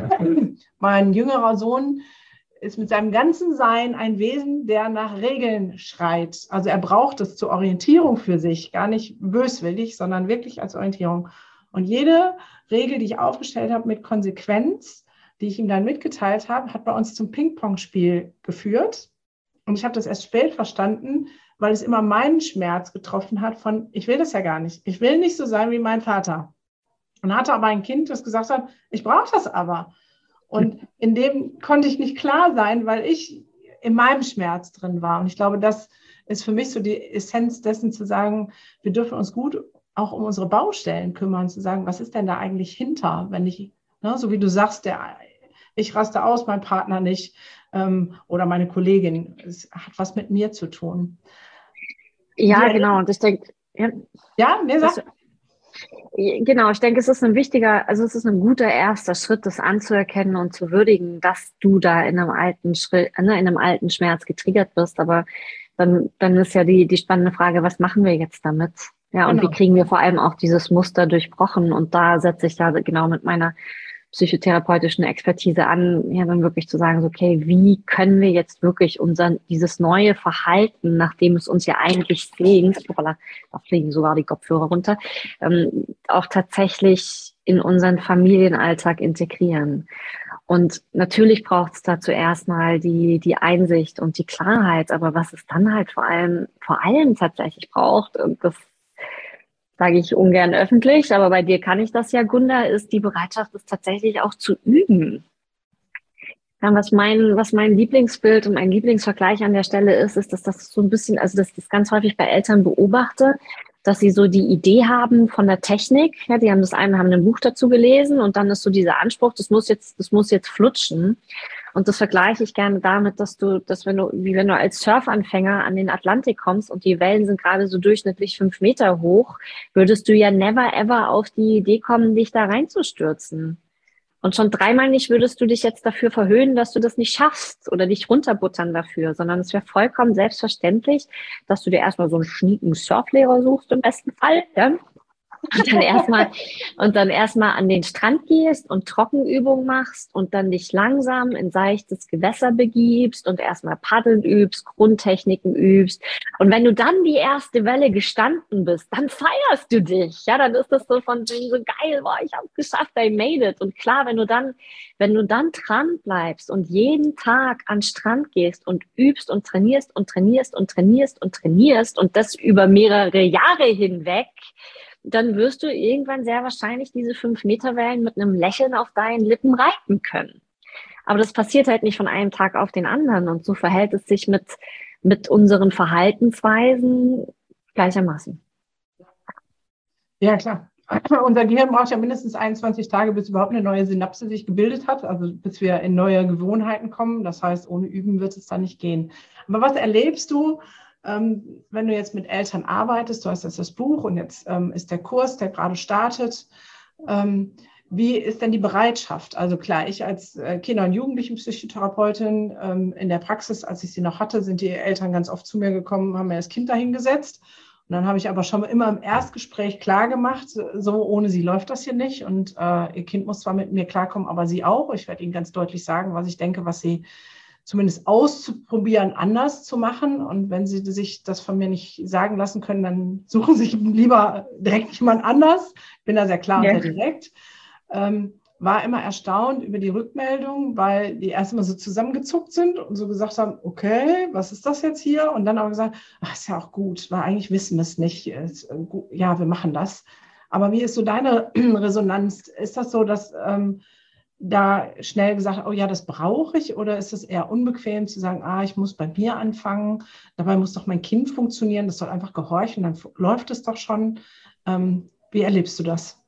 mein jüngerer Sohn ist mit seinem ganzen Sein ein Wesen, der nach Regeln schreit. Also er braucht es zur Orientierung für sich, gar nicht böswillig, sondern wirklich als Orientierung. Und jede Regel, die ich aufgestellt habe mit Konsequenz, die ich ihm dann mitgeteilt habe, hat bei uns zum Ping-Pong-Spiel geführt. Und ich habe das erst spät verstanden, weil es immer meinen Schmerz getroffen hat von, ich will das ja gar nicht. Ich will nicht so sein wie mein Vater. Und hatte aber ein Kind, das gesagt hat, ich brauche das aber. Und in dem konnte ich nicht klar sein, weil ich in meinem Schmerz drin war. Und ich glaube, das ist für mich so die Essenz dessen zu sagen, wir dürfen uns gut auch um unsere Baustellen kümmern, zu sagen, was ist denn da eigentlich hinter, wenn ich, ne, so wie du sagst, der, ich raste aus, mein Partner nicht ähm, oder meine Kollegin, es hat was mit mir zu tun. Ja, genau. Und ich denke, ja, ja nee, sag. Genau, ich denke, es ist ein wichtiger, also es ist ein guter erster Schritt, das anzuerkennen und zu würdigen, dass du da in einem alten Schritt, in einem alten Schmerz getriggert wirst. Aber dann, dann ist ja die, die spannende Frage, was machen wir jetzt damit? Ja, und genau. Wie kriegen wir vor allem auch dieses Muster durchbrochen? Und da setze ich ja genau mit meiner psychotherapeutischen Expertise an, ja, dann wirklich zu sagen, so, okay, wie können wir jetzt wirklich unser, dieses neue Verhalten, nachdem es uns ja eigentlich klingt, da fliegen sogar die Kopfhörer runter, ähm, auch tatsächlich in unseren Familienalltag integrieren. Und natürlich braucht es da zuerst mal die, die Einsicht und die Klarheit, aber was es dann halt vor allem, vor allem tatsächlich braucht, und das sage ich ungern öffentlich, aber bei dir kann ich das ja, Gunda, ist die Bereitschaft, es tatsächlich auch zu üben. Ja, was mein, was mein Lieblingsbild und mein Lieblingsvergleich an der Stelle ist, ist, dass das so ein bisschen, also dass ich das ganz häufig bei Eltern beobachte, dass sie so die Idee haben von der Technik. Ja, die haben das eine, haben ein Buch dazu gelesen und dann ist so dieser Anspruch, das muss jetzt, das muss jetzt flutschen. Und das vergleiche ich gerne damit, dass du, dass wenn du, wie wenn du als Surfanfänger an den Atlantik kommst und die Wellen sind gerade so durchschnittlich fünf Meter hoch, würdest du ja never ever auf die Idee kommen, dich da reinzustürzen. Und schon dreimal nicht würdest du dich jetzt dafür verhöhnen, dass du das nicht schaffst oder dich runterbuttern dafür, sondern es wäre vollkommen selbstverständlich, dass du dir erstmal so einen schnieken Surflehrer suchst im besten Fall, ja? Und dann erstmal und dann erstmal an den Strand gehst und Trockenübungen machst und dann dich langsam in seichtes Gewässer begibst und erstmal paddeln übst, Grundtechniken übst. Und wenn du dann die erste Welle gestanden bist, dann feierst du dich. Ja, dann ist das so von wegen so geil, boah, ich hab's geschafft, I made it. Und klar, wenn du dann, wenn du dann dran bleibst und jeden Tag an den Strand gehst und übst und trainierst und trainierst und trainierst und trainierst und das über mehrere Jahre hinweg, dann wirst du irgendwann sehr wahrscheinlich diese fünf Meter Wellen mit einem Lächeln auf deinen Lippen reiten können. Aber das passiert halt nicht von einem Tag auf den anderen. Und so verhält es sich mit, mit unseren Verhaltensweisen gleichermaßen. Ja, klar. Unser Gehirn braucht ja mindestens einundzwanzig Tage, bis überhaupt eine neue Synapse sich gebildet hat, also bis wir in neue Gewohnheiten kommen. Das heißt, ohne Üben wird es da nicht gehen. Aber was erlebst du, Ähm, wenn du jetzt mit Eltern arbeitest, du hast jetzt das Buch und jetzt ähm, ist der Kurs, der gerade startet, ähm, wie ist denn die Bereitschaft? Also klar, ich als äh, Kinder- und Jugendlichenpsychotherapeutin ähm, in der Praxis, als ich sie noch hatte, sind die Eltern ganz oft zu mir gekommen, haben mir das Kind dahingesetzt. Und dann habe ich aber schon immer im Erstgespräch klar gemacht, so ohne sie läuft das hier nicht. Und äh, ihr Kind muss zwar mit mir klarkommen, aber sie auch. Ich werde ihnen ganz deutlich sagen, was ich denke, was sie zumindest auszuprobieren, anders zu machen. Und wenn sie sich das von mir nicht sagen lassen können, dann suchen sie sich lieber direkt jemand anders. Ich bin da sehr klar ja. und sehr direkt. Ähm, war immer erstaunt über die Rückmeldung, weil die erst mal so zusammengezuckt sind und so gesagt haben, okay, was ist das jetzt hier? Und dann aber gesagt, ach, ist ja auch gut, weil eigentlich wissen wir es nicht. Ja, wir machen das. Aber wie ist so deine Resonanz? Ist das so, dass ähm, da schnell gesagt, oh ja, das brauche ich? Oder ist es eher unbequem zu sagen, ah, ich muss bei mir anfangen, dabei muss doch mein Kind funktionieren, das soll einfach gehorchen, dann läuft es doch schon. Ähm, wie erlebst du das?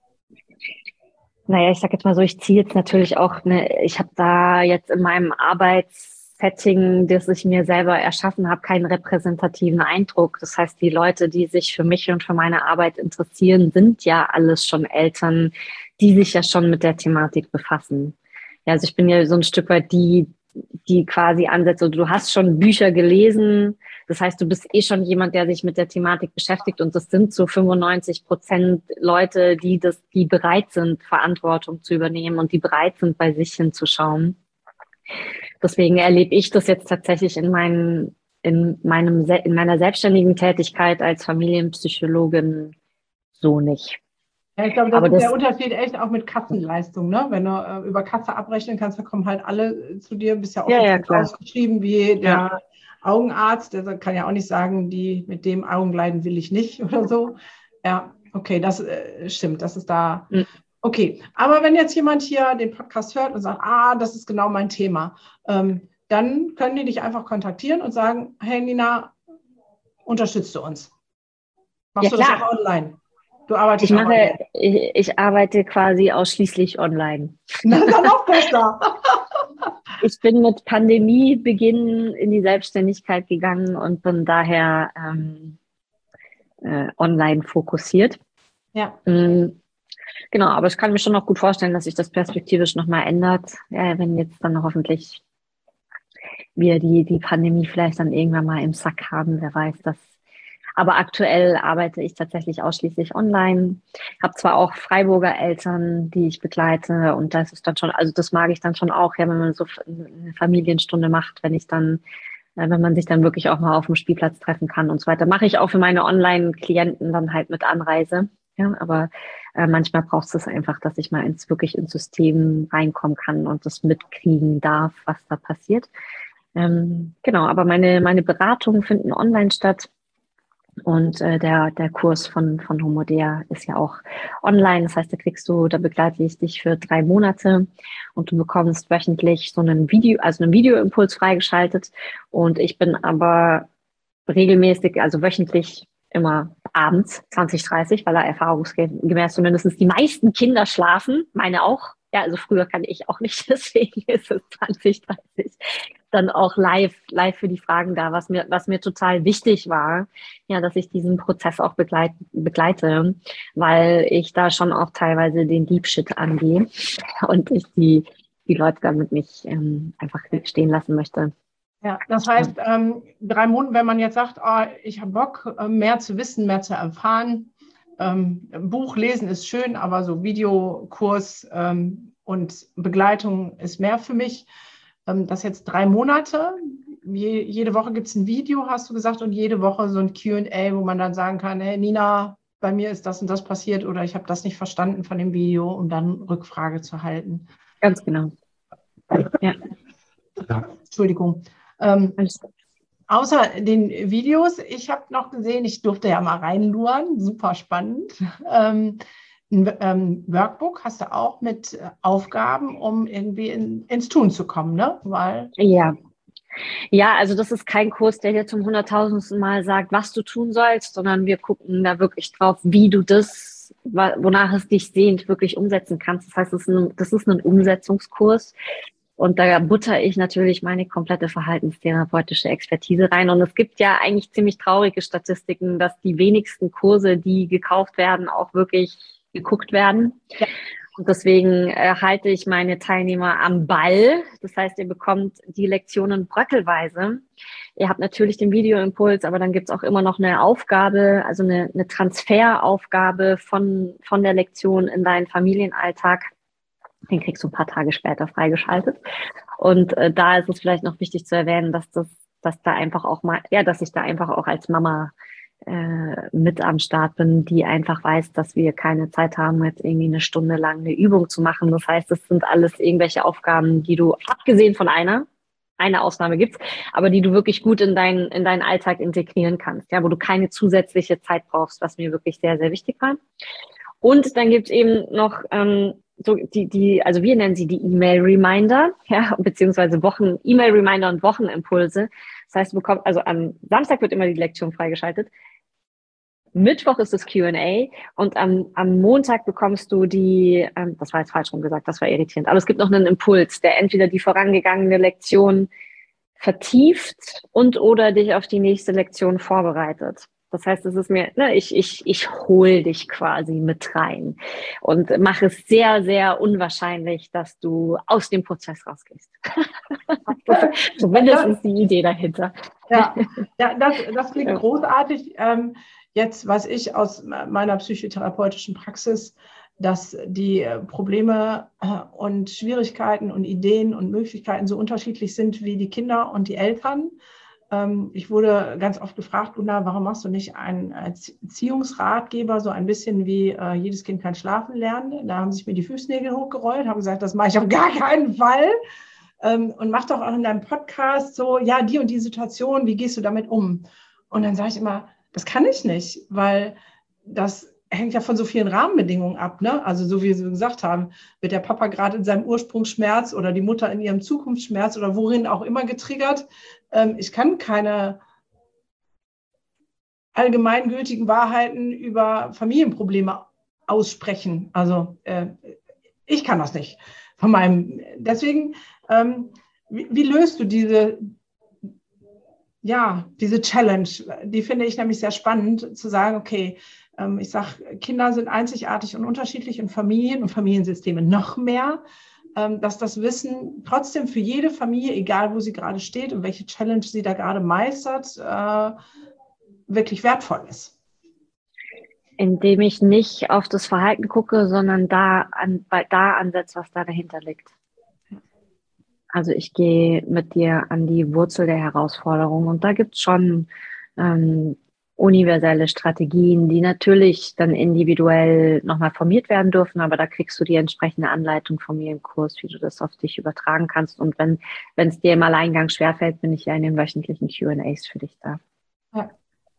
Naja, ich sag jetzt mal so, ich ziehe jetzt natürlich auch, ne, ich habe da jetzt in meinem Arbeitssetting, das ich mir selber erschaffen habe, keinen repräsentativen Eindruck. Das heißt, die Leute, die sich für mich und für meine Arbeit interessieren, sind ja alles schon Eltern, die sich ja schon mit der Thematik befassen. Ja, also ich bin ja so ein Stück weit die, die quasi ansetzt, oder du hast schon Bücher gelesen. Das heißt, du bist eh schon jemand, der sich mit der Thematik beschäftigt, und das sind so fünfundneunzig Prozent Leute, die das, die bereit sind, Verantwortung zu übernehmen und die bereit sind, bei sich hinzuschauen. Deswegen erlebe ich das jetzt tatsächlich in meinem, in meinem, in meiner selbstständigen Tätigkeit als Familienpsychologin so nicht. Ja, ich glaube, das Aber ist der das, Unterschied echt auch mit Kassenleistung, ne? Wenn du äh, über Kasse abrechnen kannst, dann kommen halt alle zu dir, bist ja ja, ja, offiziell klar. ausgeschrieben, wie Ja. der Augenarzt, der kann ja auch nicht sagen, die mit dem Augenleiden will ich nicht oder so. Ja, okay, das äh, stimmt, das ist da. Mhm. Okay, aber wenn jetzt jemand hier den Podcast hört und sagt, ah, das ist genau mein Thema, ähm, dann können die dich einfach kontaktieren und sagen, hey Nina, unterstützt du uns? Ja, Machst du das klar. auch online? Du Ich arbeitest auch mache, online. ich, ich arbeite quasi ausschließlich online. Na, dann noch besser. Ich bin mit Pandemiebeginn in die Selbstständigkeit gegangen und bin daher ähm, äh, online fokussiert. Ja. Mhm. Genau, aber ich kann mir schon noch gut vorstellen, dass sich das perspektivisch nochmal ändert, ja, wenn jetzt dann hoffentlich wir die, die Pandemie vielleicht dann irgendwann mal im Sack haben, wer weiß das. Aber aktuell arbeite ich tatsächlich ausschließlich online. Habe zwar auch Freiburger Eltern, die ich begleite, und das ist dann schon, also das mag ich dann schon auch, ja, wenn man so eine Familienstunde macht, wenn ich dann, äh, wenn man sich dann wirklich auch mal auf dem Spielplatz treffen kann und so weiter. Mache ich auch für meine Online-Klienten dann halt mit Anreise. Ja, aber äh, manchmal braucht es einfach, dass ich mal ins wirklich ins System reinkommen kann und das mitkriegen darf, was da passiert. Ähm, genau, aber meine meine Beratungen finden online statt. Und äh, der, der Kurs von, von Homodea ist ja auch online. Das heißt, da kriegst du, da begleite ich dich für drei Monate und du bekommst wöchentlich so einen Video, also einen Videoimpuls freigeschaltet. Und ich bin aber regelmäßig, also wöchentlich immer abends zwanzig, dreißig, weil da erfahrungsgemäß zumindest die meisten Kinder schlafen, meine auch. Ja, also früher kann ich auch nicht, deswegen ist es zwanzig, dreißig dann auch live, live für die Fragen da, was mir, was mir total wichtig war, ja, dass ich diesen Prozess auch begleit, begleite, weil ich da schon auch teilweise den Deep Shit angehe und ich die, die Leute damit nicht ähm, einfach stehen lassen möchte. Ja, das heißt, ähm, drei Monate, wenn man jetzt sagt, oh, ich habe Bock, mehr zu wissen, mehr zu erfahren. Ähm, Buch lesen ist schön, aber so Videokurs ähm, und Begleitung ist mehr für mich. Ähm, das jetzt drei Monate. Je, jede Woche gibt es ein Video, hast du gesagt, und jede Woche so ein Q und A, wo man dann sagen kann, hey Nina, bei mir ist das und das passiert oder ich habe das nicht verstanden von dem Video, um dann Rückfrage zu halten. Ganz genau. Ja. Entschuldigung. Ähm, außer den Videos, ich habe noch gesehen, ich durfte ja mal reinluren, super spannend. Ähm, ein ähm, Workbook hast du auch mit Aufgaben, um irgendwie in, ins Tun zu kommen, ne? Weil Ja. Ja, also das ist kein Kurs, der dir zum hunderttausendsten Mal sagt, was du tun sollst, sondern wir gucken da wirklich drauf, wie du das, wonach es dich sehnt, wirklich umsetzen kannst. Das heißt, das ist ein, das ist ein Umsetzungskurs. Und da butter ich natürlich meine komplette verhaltenstherapeutische Expertise rein. Und es gibt ja eigentlich ziemlich traurige Statistiken, dass die wenigsten Kurse, die gekauft werden, auch wirklich geguckt werden. Ja. Und deswegen äh, halte ich meine Teilnehmer am Ball. Das heißt, ihr bekommt die Lektionen bröckelweise. Ihr habt natürlich den Videoimpuls, aber dann gibt's auch immer noch eine Aufgabe, also eine, eine Transferaufgabe von, von der Lektion in deinen Familienalltag. Den kriegst du ein paar Tage später freigeschaltet. Und äh, da ist es vielleicht noch wichtig zu erwähnen, dass das, dass da einfach auch mal, ja, dass ich da einfach auch als Mama äh, mit am Start bin, die einfach weiß, dass wir keine Zeit haben, jetzt irgendwie eine Stunde lang eine Übung zu machen. Das heißt, das sind alles irgendwelche Aufgaben, die du, abgesehen von einer, eine Ausnahme gibt's, aber die du wirklich gut in deinen, in deinen Alltag integrieren kannst, ja, wo du keine zusätzliche Zeit brauchst, was mir wirklich sehr, sehr wichtig war. Und dann gibt es eben noch ähm, so die, die, also wir nennen sie die E-Mail-Reminder, ja, beziehungsweise Wochen, E-Mail-Reminder und Wochenimpulse. Das heißt, du bekommst, also am Samstag wird immer die Lektion freigeschaltet. Mittwoch ist das Q and A und am, am Montag bekommst du die, ähm, das war jetzt falsch rum gesagt, das war irritierend, aber es gibt noch einen Impuls, der entweder die vorangegangene Lektion vertieft und oder dich auf die nächste Lektion vorbereitet. Das heißt, es ist mir, ne, ich, ich, ich hol dich quasi mit rein und mache es sehr, sehr unwahrscheinlich, dass du aus dem Prozess rausgehst. Zumindest ist die Idee dahinter. Ja, ja das, das klingt großartig. Ähm, jetzt weiß ich aus meiner psychotherapeutischen Praxis, dass die Probleme und Schwierigkeiten und Ideen und Möglichkeiten so unterschiedlich sind wie die Kinder und die Eltern. Ich wurde ganz oft gefragt, Gunda, warum machst du nicht einen Erziehungsratgeber, so ein bisschen wie äh, jedes Kind kann schlafen lernen? Da haben sich mir die Fußnägel hochgerollt, haben gesagt, das mache ich auf gar keinen Fall. Ähm, und mach doch auch in deinem Podcast so, ja, die und die Situation, wie gehst du damit um? Und dann sage ich immer, das kann ich nicht, weil das hängt ja von so vielen Rahmenbedingungen ab, ne? Also so wie Sie gesagt haben, wird der Papa gerade in seinem Ursprungsschmerz oder die Mutter in ihrem Zukunftsschmerz oder worin auch immer getriggert. Ähm, ich kann keine allgemeingültigen Wahrheiten über Familienprobleme aussprechen. Also äh, ich kann das nicht. Von meinem. Deswegen, ähm, wie, wie löst du diese ja, diese Challenge? Die finde ich nämlich sehr spannend, zu sagen, okay, ich sage, Kinder sind einzigartig und unterschiedlich und Familien und Familiensysteme noch mehr, dass das Wissen trotzdem für jede Familie, egal wo sie gerade steht und welche Challenge sie da gerade meistert, wirklich wertvoll ist. Indem ich nicht auf das Verhalten gucke, sondern da, an, da ansetze, was da dahinter liegt. Also ich gehe mit dir an die Wurzel der Herausforderung und da gibt es schon ähm, universelle Strategien, die natürlich dann individuell nochmal formiert werden dürfen, aber da kriegst du die entsprechende Anleitung von mir im Kurs, wie du das auf dich übertragen kannst. Und wenn wenn es dir im Alleingang schwerfällt, bin ich ja in den wöchentlichen Q and As für dich da. Ja.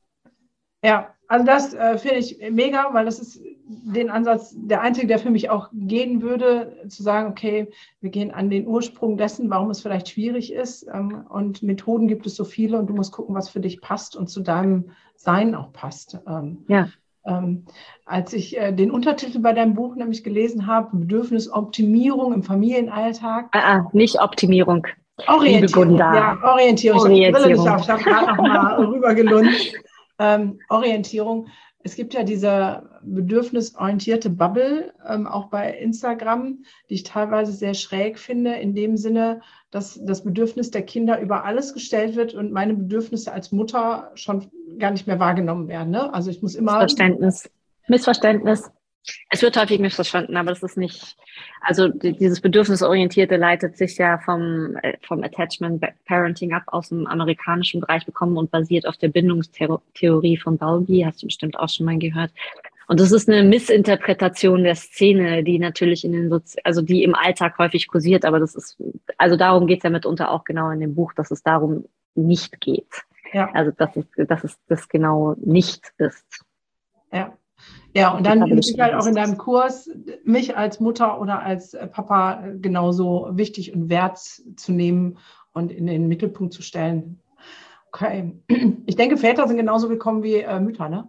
Ja, also das äh, finde ich mega, weil das ist den Ansatz, der einzige, der für mich auch gehen würde, zu sagen, okay, wir gehen an den Ursprung dessen, warum es vielleicht schwierig ist. Ähm, und Methoden gibt es so viele und du musst gucken, was für dich passt und zu deinem Sein auch passt. Ähm, ja. Ähm, als ich äh, den Untertitel bei deinem Buch nämlich gelesen habe, Bedürfnisoptimierung im Familienalltag. Ah, ah, nicht Optimierung. Orientierung, ja, Orientierung. Ich habe die Brille nicht auf, ich habe gerade noch mal rübergelunzt. Ähm, Orientierung. Es gibt ja diese bedürfnisorientierte Bubble, ähm, auch bei Instagram, die ich teilweise sehr schräg finde, in dem Sinne, dass das Bedürfnis der Kinder über alles gestellt wird und meine Bedürfnisse als Mutter schon gar nicht mehr wahrgenommen werden. Ne? Also ich muss immer... Missverständnis. Missverständnis. Es wird häufig missverstanden, aber das ist nicht, also dieses Bedürfnisorientierte leitet sich ja vom, vom Attachment Parenting ab, aus dem amerikanischen Bereich bekommen und basiert auf der Bindungstheorie von Bowlby, hast du bestimmt auch schon mal gehört. Und das ist eine Missinterpretation der Szene, die natürlich in den Sozi- also die im Alltag häufig kursiert, aber das ist, also darum geht es ja mitunter auch genau in dem Buch, dass es darum nicht geht. Ja. Also dass es, dass es das genau nicht ist. Ja. Ja, und dann ist halt auch in deinem Kurs, mich als Mutter oder als Papa genauso wichtig und wert zu nehmen und in den Mittelpunkt zu stellen. Okay. Ich denke, Väter sind genauso willkommen wie äh, Mütter, ne?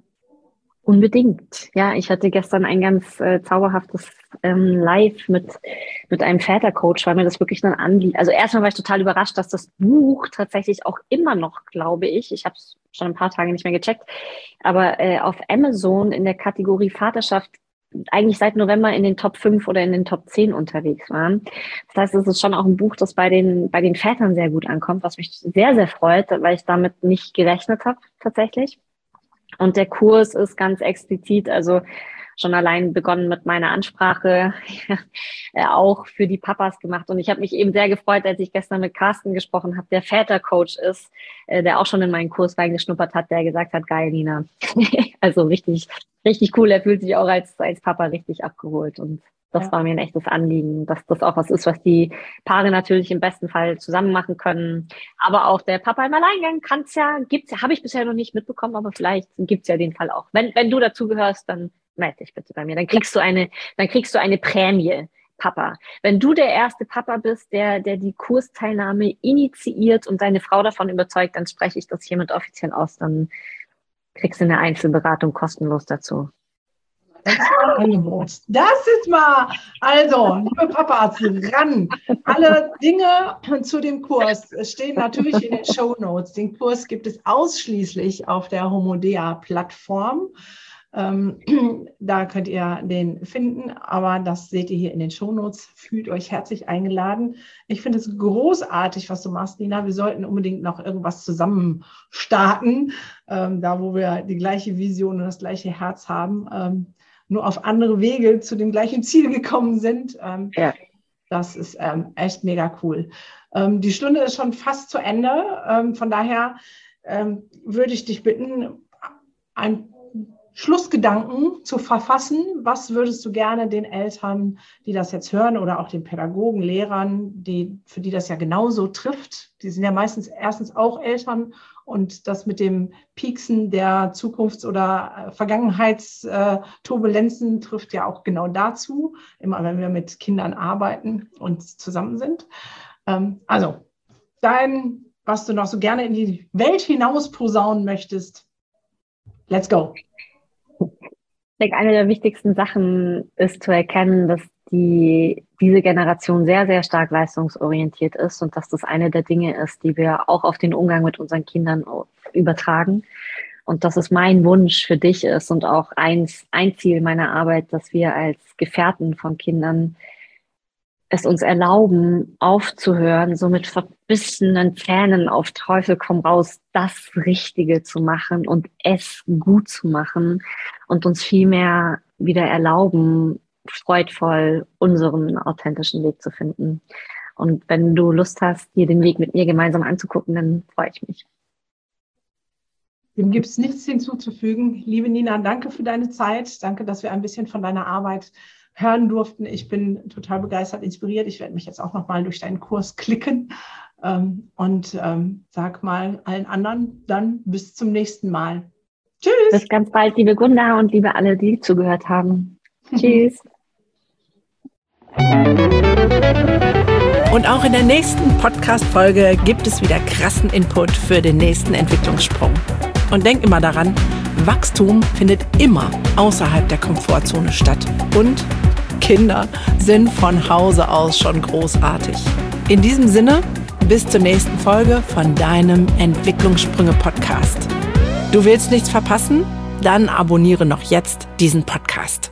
Unbedingt. Ja, ich hatte gestern ein ganz äh, zauberhaftes ähm, Live mit, mit einem Vätercoach, weil mir das wirklich dann anliegt. Also erstmal war ich total überrascht, dass das Buch tatsächlich auch immer noch, glaube ich, ich habe es schon ein paar Tage nicht mehr gecheckt, aber äh, auf Amazon in der Kategorie Vaterschaft eigentlich seit November in den Top fünf oder in den Top zehn unterwegs waren. Das heißt, es ist schon auch ein Buch, das bei den, bei den Vätern sehr gut ankommt, was mich sehr, sehr freut, weil ich damit nicht gerechnet habe tatsächlich. Und der Kurs ist ganz explizit, also schon allein begonnen mit meiner Ansprache, auch für die Papas gemacht. Und ich habe mich eben sehr gefreut, als ich gestern mit Carsten gesprochen habe, der Vätercoach ist, der auch schon in meinen Kurs reingeschnuppert hat, der gesagt hat, geil, Nina. Also richtig, richtig cool. Er fühlt sich auch als, als Papa richtig abgeholt. Und das ja. war mir ein echtes Anliegen, dass das auch was ist, was die Paare natürlich im besten Fall zusammen machen können. Aber auch der Papa im Alleingang kann's ja, gibt's ja, habe ich bisher noch nicht mitbekommen, aber vielleicht gibt's ja den Fall auch. Wenn, wenn du dazugehörst, dann melde dich bitte bei mir. Dann kriegst du eine, dann kriegst du eine Prämie, Papa. Wenn du der erste Papa bist, der, der die Kursteilnahme initiiert und deine Frau davon überzeugt, dann spreche ich das hiermit offiziell aus. Dann kriegst du eine Einzelberatung kostenlos dazu. Das ist mal ein Angebot. Das ist mal, also, liebe Papas, ran. Alle Dinge zu dem Kurs stehen natürlich in den Shownotes. Den Kurs gibt es ausschließlich auf der Homodea-Plattform. Ähm, da könnt ihr den finden, aber das seht ihr hier in den Shownotes. Fühlt euch herzlich eingeladen. Ich finde es großartig, was du machst, Nina. Wir sollten unbedingt noch irgendwas zusammen starten, ähm, da wo wir die gleiche Vision und das gleiche Herz haben. Ähm, nur auf andere Wege zu dem gleichen Ziel gekommen sind. Ähm, ja. Das ist ähm, echt mega cool. Ähm, die Stunde ist schon fast zu Ende. Ähm, von daher ähm, würde ich dich bitten, ein Schlussgedanken zu verfassen. Was würdest du gerne den Eltern, die das jetzt hören, oder auch den Pädagogen, Lehrern, die, für die das ja genauso trifft, die sind ja meistens erstens auch Eltern, und das mit dem Pieksen der Zukunfts- oder Vergangenheitsturbulenzen trifft ja auch genau dazu, immer wenn wir mit Kindern arbeiten und zusammen sind. Also dein, was du noch so gerne in die Welt hinaus posaunen möchtest, let's go. Ich denke, eine der wichtigsten Sachen ist zu erkennen, dass die, diese Generation sehr, sehr stark leistungsorientiert ist und dass das eine der Dinge ist, die wir auch auf den Umgang mit unseren Kindern übertragen. Und dass es mein Wunsch für dich ist und auch eins, ein Ziel meiner Arbeit, dass wir als Gefährten von Kindern es uns erlauben, aufzuhören, so mit verbissenen Zähnen auf Teufel komm raus, das Richtige zu machen und es gut zu machen und uns vielmehr wieder erlauben, freudvoll unseren authentischen Weg zu finden. Und wenn du Lust hast, dir den Weg mit mir gemeinsam anzugucken, dann freue ich mich. Dem gibt es nichts hinzuzufügen. Liebe Nina, danke für deine Zeit. Danke, dass wir ein bisschen von deiner Arbeit hören durften. Ich bin total begeistert, inspiriert. Ich werde mich jetzt auch noch mal durch deinen Kurs klicken ähm, und ähm, sag mal allen anderen dann bis zum nächsten Mal. Tschüss. Bis ganz bald, liebe Gunda und liebe alle, die zugehört haben. Tschüss. Und auch in der nächsten Podcast-Folge gibt es wieder krassen Input für den nächsten Entwicklungssprung. Und denk immer daran, Wachstum findet immer außerhalb der Komfortzone statt. Und Kinder sind von Hause aus schon großartig. In diesem Sinne, bis zur nächsten Folge von deinem Entwicklungssprünge-Podcast. Du willst nichts verpassen? Dann abonniere noch jetzt diesen Podcast.